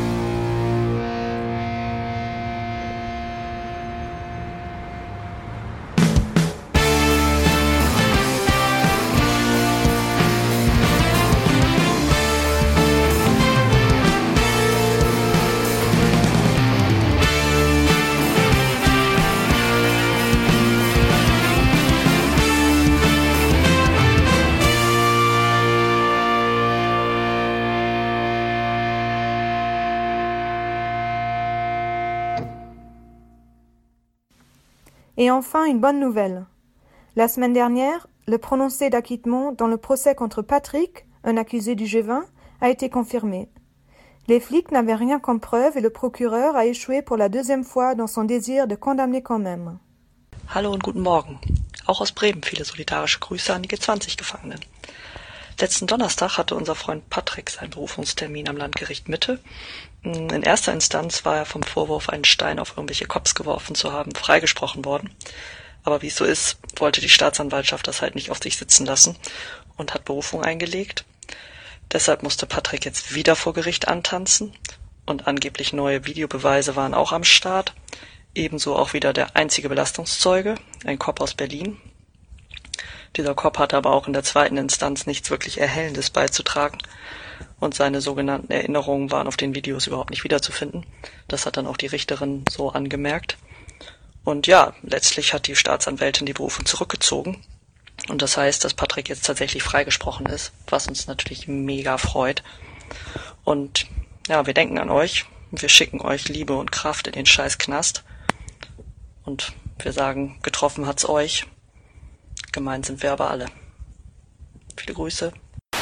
Et enfin, une bonne nouvelle. La semaine dernière, le prononcé d'acquittement dans le procès contre Patrick, un accusé du G20, a été confirmé. Les flics n'avaient rien comme preuve et le procureur a échoué pour la deuxième fois dans son désir de condamner quand même. Hallo und guten Morgen. Auch aus Bremen viele solidarische Grüße an die G20-Gefangenen. Letzten Donnerstag hatte unser Freund Patrick seinen Berufungstermin am Landgericht Mitte. In erster Instanz war er vom Vorwurf, einen Stein auf irgendwelche Cops geworfen zu haben, freigesprochen worden. Aber wie es so ist, wollte die Staatsanwaltschaft das halt nicht auf sich sitzen lassen und hat Berufung eingelegt. Deshalb musste Patrick jetzt wieder vor Gericht antanzen und angeblich neue Videobeweise waren auch am Start. Ebenso auch wieder der einzige Belastungszeuge, ein Cop aus Berlin. Dieser Cop hatte aber auch in der zweiten Instanz nichts wirklich Erhellendes beizutragen und seine sogenannten Erinnerungen waren auf den Videos überhaupt nicht wiederzufinden. Das hat dann auch die Richterin so angemerkt. Und ja, letztlich hat die Staatsanwältin die Berufung zurückgezogen. Und das heißt, dass Patrick jetzt tatsächlich freigesprochen ist, was uns natürlich mega freut. Und ja, wir denken an euch. Wir schicken euch Liebe und Kraft in den scheiß Knast. Und wir sagen, getroffen hat's euch. Gemeint sind wir aber alle. Viele Grüße.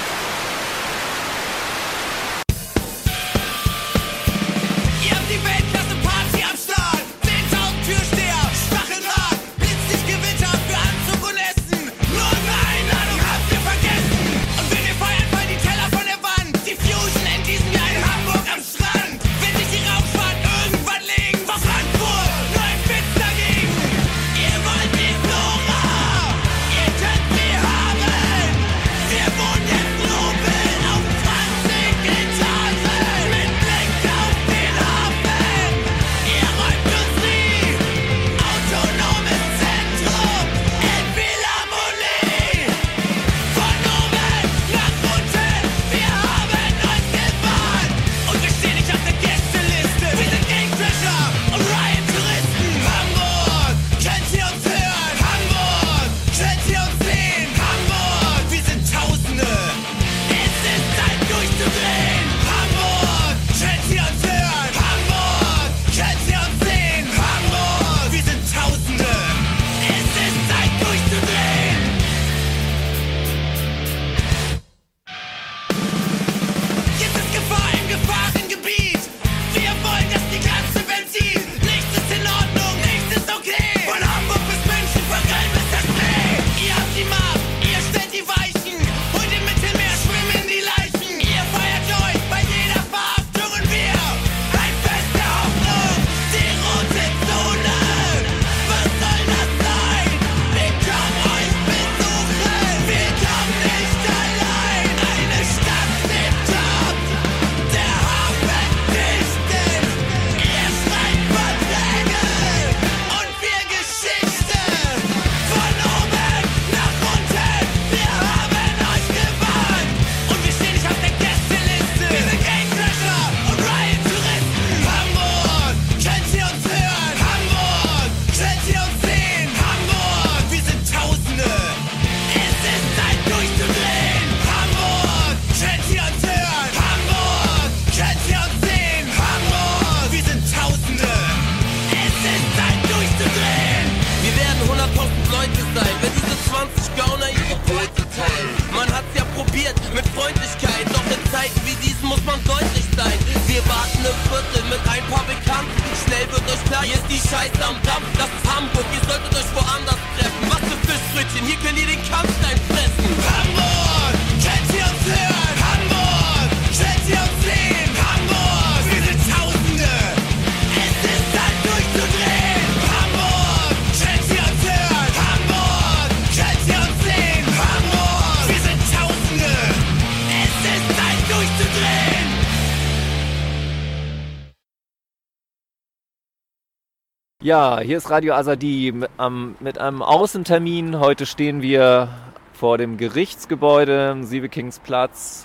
Ja, hier ist Radio Azadi mit einem Außentermin. Heute stehen wir vor dem Gerichtsgebäude am Sievekingsplatz.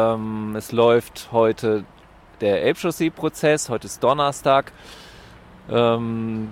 Es läuft heute der Elbchaussee-Prozess, heute ist Donnerstag. Und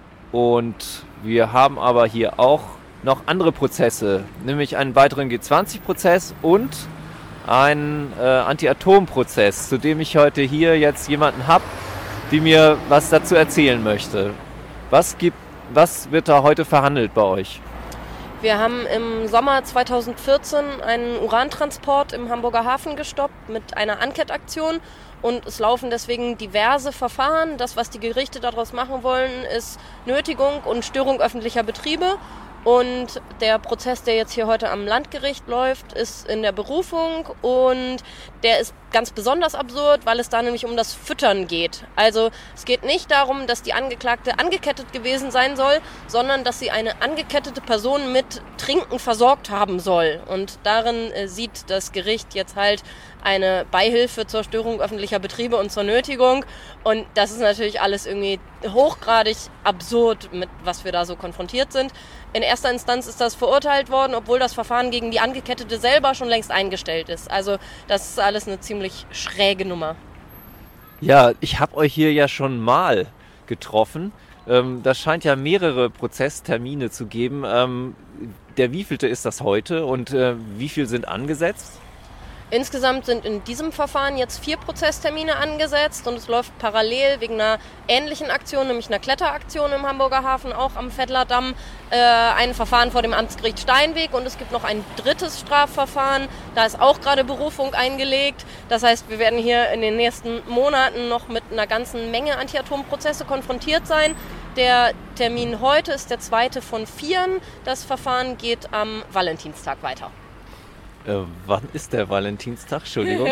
wir haben aber hier auch noch andere Prozesse, nämlich einen weiteren G20-Prozess und einen Anti-Atom-Prozess, zu dem ich heute hier jetzt jemanden habe, die mir was dazu erzählen möchte. Was gibt Was wird da heute verhandelt bei euch? Wir haben im Sommer 2014 einen Urantransport im Hamburger Hafen gestoppt mit einer Ankettaktion und es laufen deswegen diverse Verfahren. Das, was die Gerichte daraus machen wollen, ist Nötigung und Störung öffentlicher Betriebe. Und der Prozess, der jetzt hier heute am Landgericht läuft, ist in der Berufung und der ist ganz besonders absurd, weil es da nämlich um das Füttern geht. Also es geht nicht darum, dass die Angeklagte angekettet gewesen sein soll, sondern dass sie eine angekettete Person mit Trinken versorgt haben soll. Und darin sieht das Gericht jetzt halt eine Beihilfe zur Störung öffentlicher Betriebe und zur Nötigung. Und das ist natürlich alles irgendwie hochgradig absurd, mit was wir da so konfrontiert sind. In erster Instanz ist das verurteilt worden, obwohl das Verfahren gegen die Angekettete selber schon längst eingestellt ist. Also das ist alles eine ziemlich schräge Nummer. Ja, ich habe euch hier ja schon mal getroffen. Das scheint ja mehrere Prozesstermine zu geben. Der wievielte ist das heute und wie viel sind angesetzt? Insgesamt sind in diesem Verfahren jetzt 4 Prozesstermine angesetzt und es läuft parallel wegen einer ähnlichen Aktion, nämlich einer Kletteraktion im Hamburger Hafen, auch am Vettlerdamm, ein Verfahren vor dem Amtsgericht Steinweg und es gibt noch ein drittes Strafverfahren, da ist auch gerade Berufung eingelegt. Das heißt, wir werden hier in den nächsten Monaten noch mit einer ganzen Menge Anti-Atom-Prozesse konfrontiert sein. Der Termin heute ist der 2. von 4. Das Verfahren geht am Valentinstag weiter. Wann ist der Valentinstag? Entschuldigung.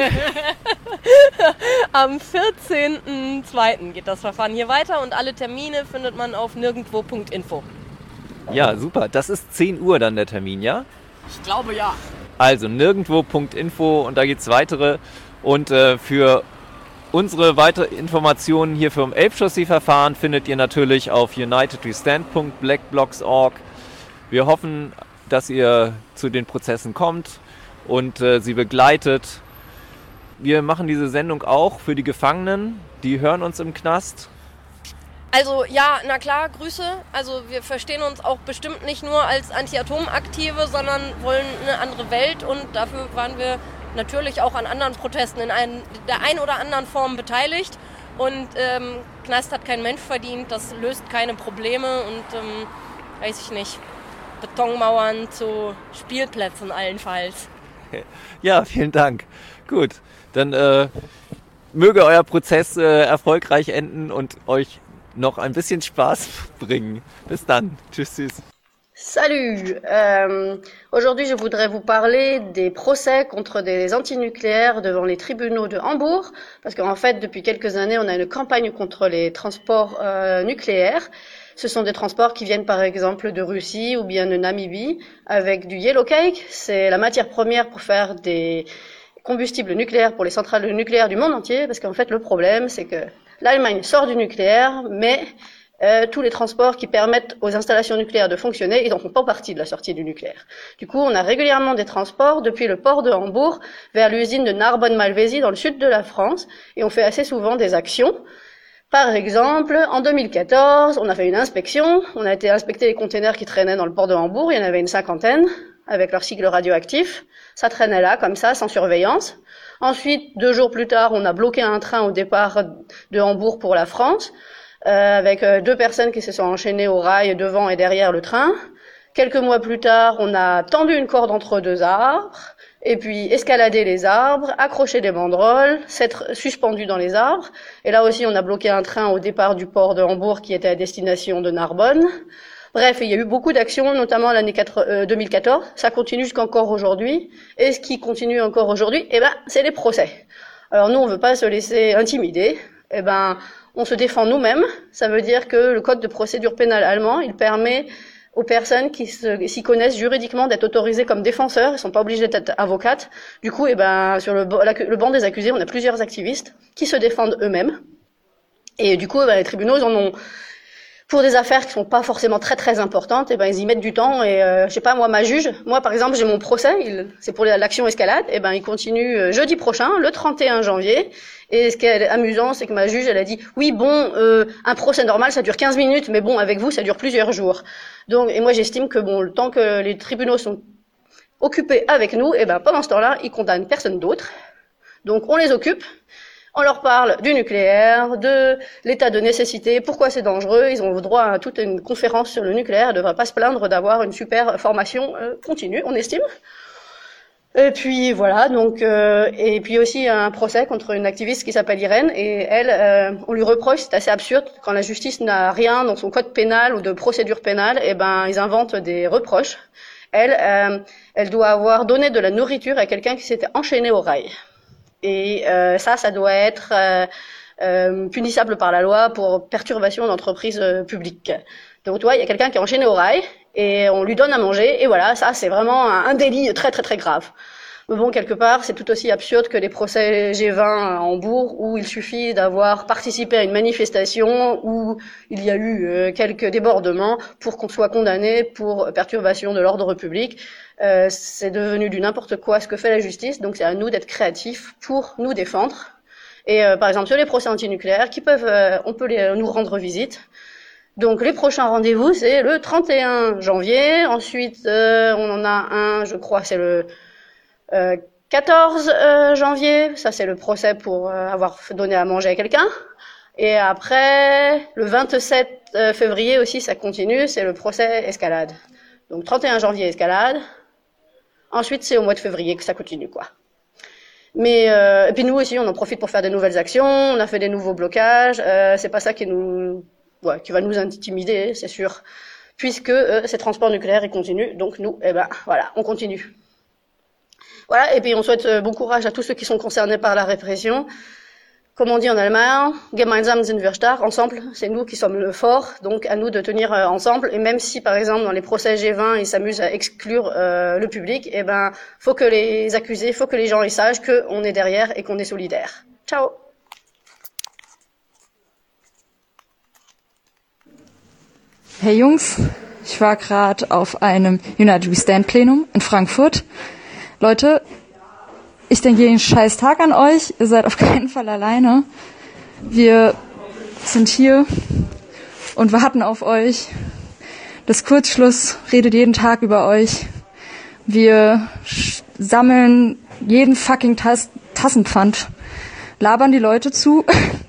Am 14.02. geht das Verfahren hier weiter und alle Termine findet man auf nirgendwo.info. Ja, super. Das ist 10 Uhr dann der Termin, ja? Ich glaube ja. Also nirgendwo.info und da geht's weitere. Und für unsere weitere Informationen hier vom Elbchaussee-Verfahren findet ihr natürlich auf unitedwestand.blackblocks.org. Wir hoffen, dass ihr zu den Prozessen kommt und sie begleitet. Wir machen diese Sendung auch für die Gefangenen, die hören uns im Knast. Also ja, na klar, Grüße. Also wir verstehen uns auch bestimmt nicht nur als Anti-Atom-Aktive, sondern wollen eine andere Welt und dafür waren wir natürlich auch an anderen Protesten in der einen oder anderen Form beteiligt. Und Knast hat kein Mensch verdient, das löst keine Probleme und weiß ich nicht, Betonmauern zu Spielplätzen allenfalls. Ja, vielen Dank. Gut, dann möge euer Prozess erfolgreich enden und euch noch ein bisschen Spaß bringen. Bis dann. Tschüss, tschüss. Salut, aujourd'hui je voudrais vous parler des procès contre des antinucléaires devant les tribunaux de Hambourg, parce qu'en fait depuis quelques années on a une campagne contre les transports nucléaires. Ce sont des transports qui viennent par exemple de Russie ou bien de Namibie avec du yellow cake, c'est la matière première pour faire des combustibles nucléaires pour les centrales nucléaires du monde entier, parce qu'en fait le problème c'est que l'Allemagne sort du nucléaire, mais tous les transports qui permettent aux installations nucléaires de fonctionner, ils n'en font pas partie de la sortie du nucléaire. Du coup, on a régulièrement des transports depuis le port de Hambourg vers l'usine de Narbonne-Malvézy dans le sud de la France, et on fait assez souvent des actions. Par exemple, en 2014, on a fait une inspection, on a été inspecter les containers qui traînaient dans le port de Hambourg, il y en avait une 50aine, avec leur cycle radioactif. Ça traînait là, comme ça, sans surveillance. Ensuite, 2 jours plus tard, on a bloqué un train au départ de Hambourg pour la France, avec 2 personnes qui se sont enchaînées au rail devant et derrière le train. Quelques mois plus tard, on a tendu une corde entre 2 arbres, et puis escaladé les arbres, accroché des banderoles, s'être suspendu dans les arbres. Et là aussi, on a bloqué un train au départ du port de Hambourg qui était à destination de Narbonne. Bref, il y a eu beaucoup d'actions, notamment l'année 2014. Ça continue jusqu'encore aujourd'hui. Et ce qui continue encore aujourd'hui, c'est les procès. Alors nous, on veut pas se laisser intimider. On se défend nous-mêmes. Ça veut dire que le code de procédure pénale allemand, il permet aux personnes qui s'y connaissent juridiquement d'être autorisées comme défenseurs. Ils sont pas obligés d'être avocates. Du coup, sur le banc des accusés, on a plusieurs activistes qui se défendent eux-mêmes. Et du coup, les tribunaux, ils en ont, pour des affaires qui sont pas forcément très très importantes, ils y mettent du temps. Et je sais pas, ma juge, par exemple, j'ai mon procès, c'est pour l'action escalade. Il continue jeudi prochain, le 31 janvier. Et ce qui est amusant, c'est que ma juge, elle a dit, oui, un procès normal, ça dure 15 minutes, mais avec vous, ça dure plusieurs jours. Donc, et moi, j'estime que le temps que les tribunaux sont occupés avec nous, pendant ce temps-là, ils condamnent personne d'autre. Donc, on les occupe. On leur parle du nucléaire, de l'état de nécessité, pourquoi c'est dangereux. Ils ont droit à toute une conférence sur le nucléaire. Ils ne devraient pas se plaindre d'avoir une super formation continue, on estime. Et puis voilà, donc et puis aussi un procès contre une activiste qui s'appelle Irène, et elle, on lui reproche, c'est assez absurde, quand la justice n'a rien dans son code pénal ou de procédure pénale, et ben ils inventent des reproches. Elle doit avoir donné de la nourriture à quelqu'un qui s'était enchaîné au rail. Et ça doit être punissable par la loi pour perturbation d'entreprise publique. Donc tu vois, il y a quelqu'un qui est enchaîné au rail et on lui donne à manger, et voilà, ça c'est vraiment un délit très très très grave. Mais bon, quelque part, c'est tout aussi absurde que les procès G20 à Hambourg, où il suffit d'avoir participé à une manifestation où il y a eu quelques débordements pour qu'on soit condamné pour perturbation de l'ordre public. C'est devenu du n'importe quoi ce que fait la justice, donc c'est à nous d'être créatifs pour nous défendre. Et par exemple, sur les procès antinucléaires, on peut nous rendre visite. Donc les prochains rendez-vous, c'est le 31 janvier. Ensuite, on en a un, je crois, c'est le 14 janvier. Ça, c'est le procès pour avoir donné à manger à quelqu'un. Et après, le 27 février aussi, ça continue, c'est le procès escalade. Donc 31 janvier, escalade. Ensuite, c'est au mois de février que ça continue, quoi. Mais et puis nous aussi, on en profite pour faire des nouvelles actions. On a fait des nouveaux blocages. C'est pas ça qui va nous intimider, c'est sûr, puisque ces transports nucléaires ils continuent. Donc nous, voilà, on continue. Voilà, et puis on souhaite bon courage à tous ceux qui sont concernés par la répression. Comme on dit en allemand, gemeinsam sind wir stark, ensemble, c'est nous qui sommes le fort, donc à nous de tenir ensemble. Et même si, par exemple, dans les procès G20, ils s'amusent à exclure le public, faut que les accusés, faut que les gens ils sachent qu'on est derrière et qu'on est solidaire. Ciao. Hey Jungs, ich war gerade auf einem United We Stand Plenum in Frankfurt. Leute, ich denke jeden scheiß Tag an euch. Ihr seid auf keinen Fall alleine. Wir sind hier und warten auf euch. Das Kurzschluss redet jeden Tag über euch. Wir sammeln jeden fucking Tassenpfand, labern die Leute zu.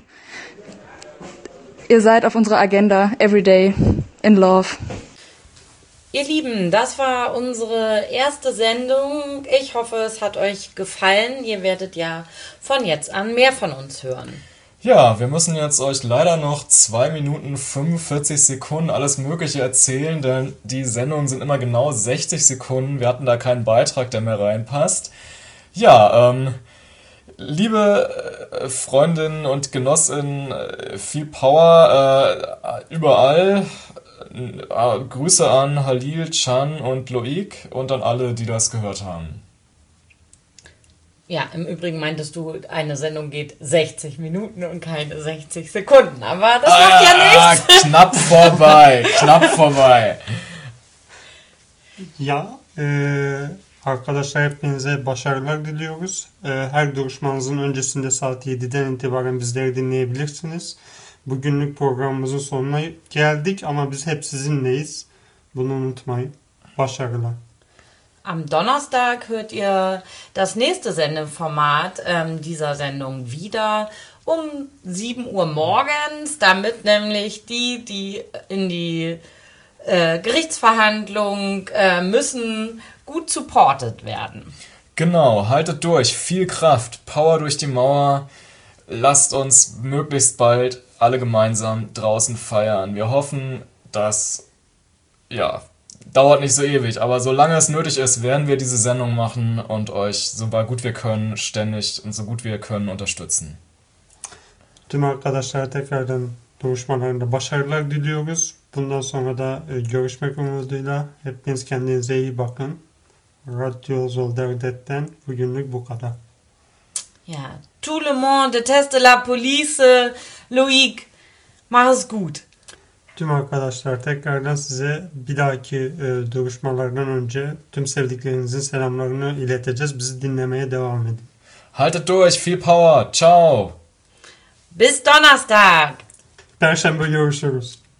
Ihr seid auf unserer Agenda every day in love. Ihr Lieben, das war unsere erste Sendung. Ich hoffe, es hat euch gefallen. Ihr werdet ja von jetzt an mehr von uns hören. Ja, wir müssen jetzt euch leider noch 2 Minuten 45 Sekunden alles Mögliche erzählen, denn die Sendungen sind immer genau 60 Sekunden. Wir hatten da keinen Beitrag, der mehr reinpasst. Ja, liebe Freundinnen und Genossinnen, viel Power überall. Grüße an Halil, Can und Loic und an alle, die das gehört haben. Ja, im Übrigen meintest du, eine Sendung geht 60 Minuten und keine 60 Sekunden, aber das macht ja nichts. Knapp vorbei. Ya, arkadaşlar hepinize başarılar diliyoruz. Her duruşmanızın öncesinde saat 7'den itibaren bizleri dinleyebilirsiniz. Bugünlük programımızın sonuna geldik ama biz hep sizinleyiz. Bunu unutmayın. Başarılar. Am Donnerstag hört ihr das nächste Sendeformat dieser Sendung wieder um 7 Uhr morgens, damit nämlich die in die Gerichtsverhandlung müssen, gut supported werden. Genau, haltet durch, viel Kraft, Power durch die Mauer. Lasst uns möglichst bald alle gemeinsam draußen feiern. Wir hoffen, dass, dauert nicht so ewig, aber solange es nötig ist, werden wir diese Sendung machen und euch so gut wir können, ständig und so gut wir können unterstützen. Tüm arkadaşlara tekrardan duruşmalarında başarılar diliyoruz. Bundan sonra da görüşmek umuduyla hepiniz kendinize iyi bakın. Radyo Zolder'den bugünlük bu kadar. Ja, tout le monde déteste la police. Loic, mach es gut. Tüm arkadaşlar tekrardan size bir dahaki duruşmalardan önce tüm sevdiklerinizin selamlarını ileteceğiz. Bizi dinlemeye devam edin. Haltet durch, viel Power, ciao. Bis Donnerstag. Perşembe görüşürüz.